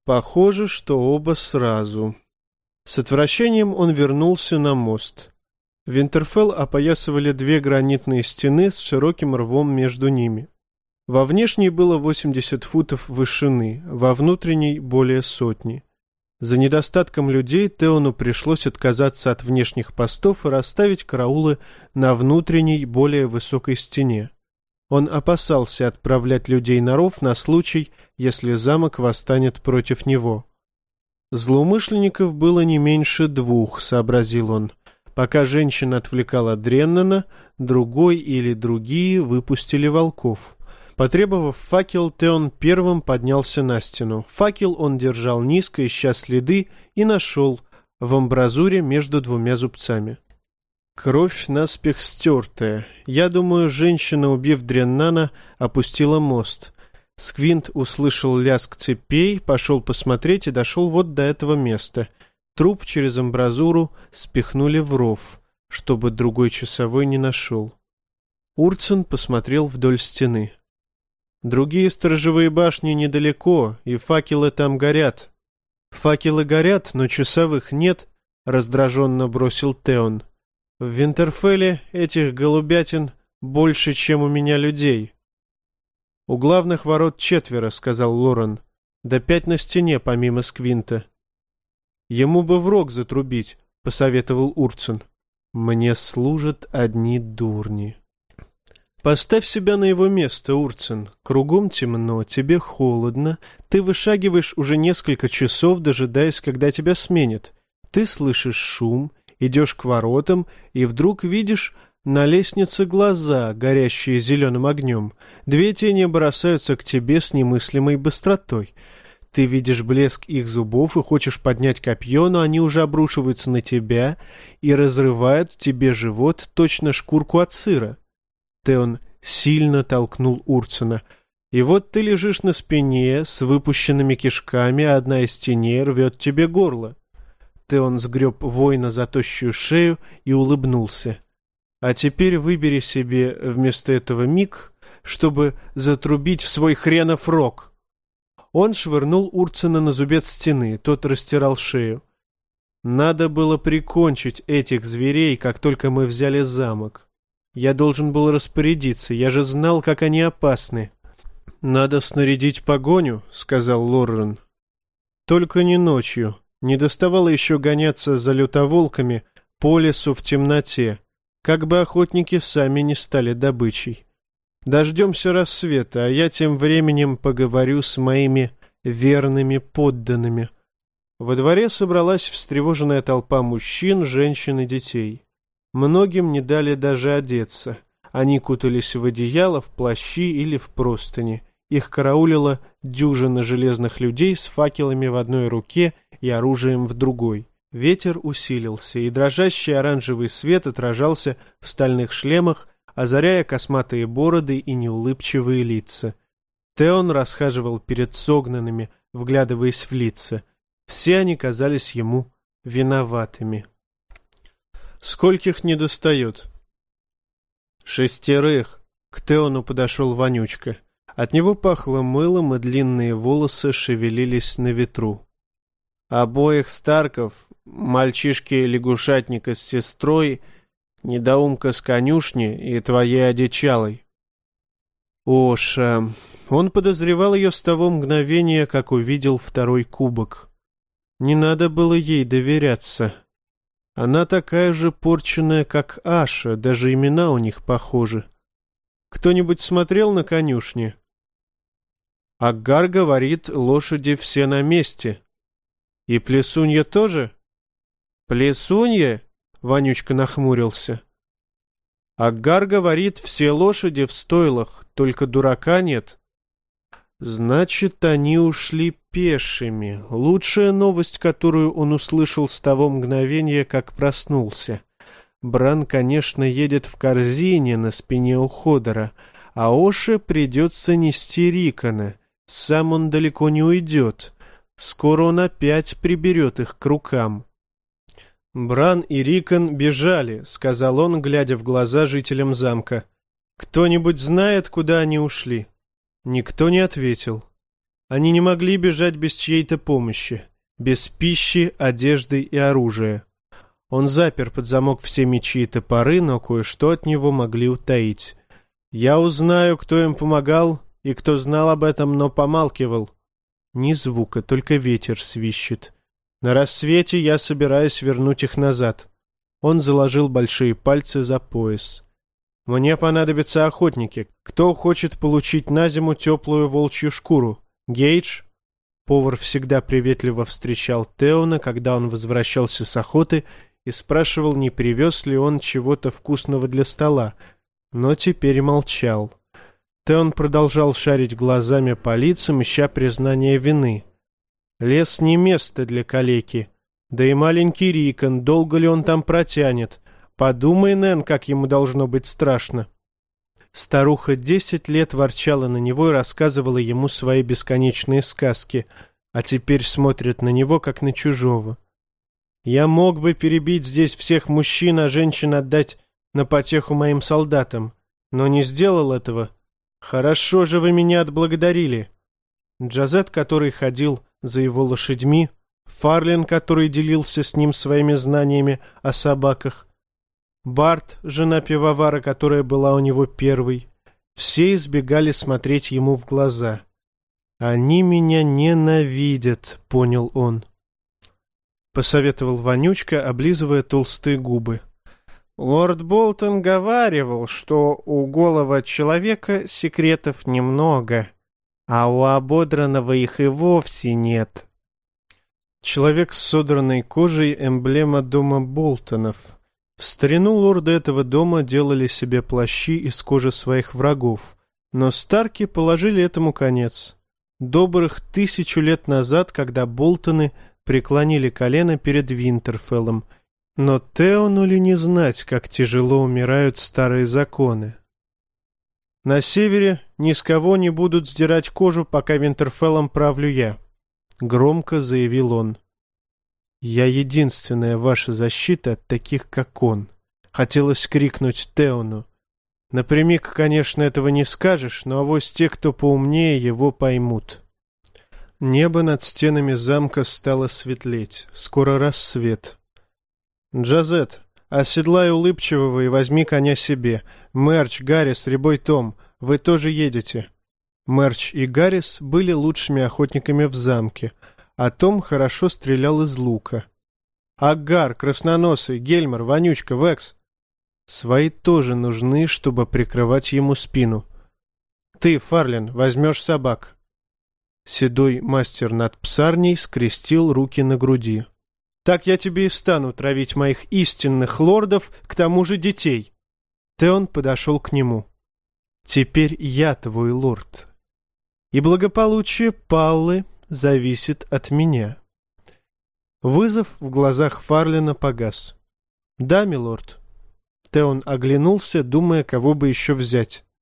Похоже, что оба сразу. С отвращением он вернулся на мост. Винтерфелл опоясывали две гранитные стены с широким рвом между ними. Во внешней было 80 футов вышины, во внутренней более сотни. За недостатком людей Теону пришлось отказаться от внешних постов и расставить караулы на внутренней, более высокой стене. Он опасался отправлять людей на ров на случай, если замок восстанет против него. Злоумышленников было не меньше двух, сообразил он. Пока женщина отвлекала Дреннана, другой или другие выпустили волков. Потребовав факел, Теон первым поднялся на стену. Факел он держал низко, ища следы, и нашел в амбразуре между двумя зубцами. Кровь наспех стертая. Я думаю, женщина, убив Дреннана, опустила мост. Сквинт услышал лязг цепей, пошел посмотреть и дошел вот до этого места. Труп через амбразуру спихнули в ров, чтобы другой часовой не нашел. Урцин посмотрел вдоль стены. Другие сторожевые башни недалеко, и факелы там горят. Факелы горят, но часовых нет, раздраженно бросил Теон. В Винтерфелле этих голубятин больше, чем у меня людей. У главных ворот 4, сказал Лорен, да 5 на стене, помимо Сквинта. Ему бы в рог затрубить, посоветовал Урцин. Мне служат одни дурни. Поставь себя на его место, Урцин. Кругом темно, тебе холодно. Ты вышагиваешь уже несколько часов, дожидаясь, когда тебя сменят. Ты слышишь шум, идешь к воротам, и вдруг видишь на лестнице глаза, горящие зеленым огнем. Две тени бросаются к тебе с немыслимой быстротой. Ты видишь блеск их зубов и хочешь поднять копье, но они уже обрушиваются на тебя и разрывают тебе живот, точно шкурку от сыра. Теон сильно толкнул Урцина. И вот ты лежишь на спине с выпущенными кишками, а одна из теней рвет тебе горло. Теон сгреб воина за тощую шею и улыбнулся. А теперь выбери себе вместо этого миг, чтобы затрубить в свой хренов рог. Он швырнул Урцина на зубец стены, тот растирал шею. Надо было прикончить этих зверей, как только мы взяли замок. Я должен был распорядиться, я же знал, как они опасны. Надо снарядить погоню, сказал Лоррен. Только не ночью. Не доставало еще гоняться за лютоволками по лесу в темноте, как бы охотники сами не стали добычей. Дождемся рассвета, а я тем временем поговорю с моими верными подданными. Во дворе собралась встревоженная толпа мужчин, женщин и детей. Многим не дали даже одеться. Они кутались в одеяло, в плащи или в простыни. Их караулила дюжина железных людей с факелами в одной руке и оружием в другой. Ветер усилился, и дрожащий оранжевый свет отражался в стальных шлемах, озаряя косматые бороды и неулыбчивые лица. Теон расхаживал перед согнанными, вглядываясь в лица. Все они казались ему виноватыми. «Скольких недостает?» «6». К Теону подошел Вонючка. От него пахло мылом, и длинные волосы шевелились на ветру. «Обоих Старков, мальчишки-лягушатника с сестрой, недоумка с конюшни и твоей одичалой». Оша. Он подозревал ее с того мгновения, как увидел второй кубок. Не надо было ей доверяться. Она такая же порченная, как Аша, даже имена у них похожи. Кто-нибудь смотрел на конюшни? Аггар говорит, лошади все на месте. И Плесунья тоже? Плесунья? Вонючка нахмурился. Аггар говорит, все лошади в стойлах, только дурака нет. Значит, они ушли пешими. Лучшая новость, которую он услышал с того мгновения, как проснулся. Бран, конечно, едет в корзине на спине у Ходора, а Оше придется нести Рикона. Сам он далеко не уйдет. Скоро он опять приберет их к рукам. «Бран и Рикон бежали», — сказал он, глядя в глаза жителям замка. «Кто-нибудь знает, куда они ушли?» Никто не ответил. Они не могли бежать без чьей-то помощи, без пищи, одежды и оружия. Он запер под замок все мечи и топоры, но кое-что от него могли утаить. Я узнаю, кто им помогал и кто знал об этом, но помалкивал. Ни звука, только ветер свищет. На рассвете я собираюсь вернуть их назад. Он заложил большие пальцы за пояс. Мне понадобятся охотники. Кто хочет получить на зиму теплую волчью шкуру? Гейдж? Повар всегда приветливо встречал Теона, когда он возвращался с охоты, и спрашивал, не привез ли он чего-то вкусного для стола, но теперь молчал. Теон продолжал шарить глазами по лицам, ища признания вины. Лес не место для калеки. Да и маленький Рикон, долго ли он там протянет? Подумай, Нэн, как ему должно быть страшно. Старуха 10 лет ворчала на него и рассказывала ему свои бесконечные сказки, а теперь смотрит на него, как на чужого. Я мог бы перебить здесь всех мужчин, а женщин отдать на потеху моим солдатам, но не сделал этого. Хорошо же вы меня отблагодарили. Джазет, который ходил за его лошадьми, Фарлин, который делился с ним своими знаниями о собаках, Барт, жена пивовара, которая была у него первой, все избегали смотреть ему в глаза. «Они меня ненавидят», — понял он. Посоветовал Вонючка, облизывая толстые губы. Лорд Болтон говаривал, что у голого человека секретов немного, а у ободранного их и вовсе нет. Человек с содранной кожей — эмблема дома Болтонов. В старину лорды этого дома делали себе плащи из кожи своих врагов, но Старки положили этому конец. Добрых 1000 лет назад, когда Болтоны преклонили колено перед Винтерфеллом. Но Теону ли не знать, как тяжело умирают старые законы? На севере ни с кого не будут сдирать кожу, пока Винтерфеллом правлю я, — громко заявил он. Я единственная ваша защита от таких, как он. Хотелось крикнуть Теону. Напрямик, конечно, этого не скажешь, но авось те, кто поумнее, его поймут. Небо над стенами замка стало светлеть. Скоро рассвет. Джазет, оседлай улыбчивого и возьми коня себе. Мерч, Гаррис, Рябой Том, вы тоже едете. Мерч и Гаррис были лучшими охотниками в замке, а Том хорошо стрелял из лука. Аггар, Красноносый, Гельмер, Вонючка, Векс. Свои тоже нужны, чтобы прикрывать ему спину. Ты, Фарлин, возьмешь собак. Седой мастер над псарней скрестил руки на груди. Так я тебе и стану травить моих истинных лордов, к тому же детей. Теон подошел к нему. Теперь я твой лорд. И благополучие Паллы зависит от меня. Вызов в глазах Фарлина погас. Да, милорд. Теон оглянулся, думая, кого бы еще взять.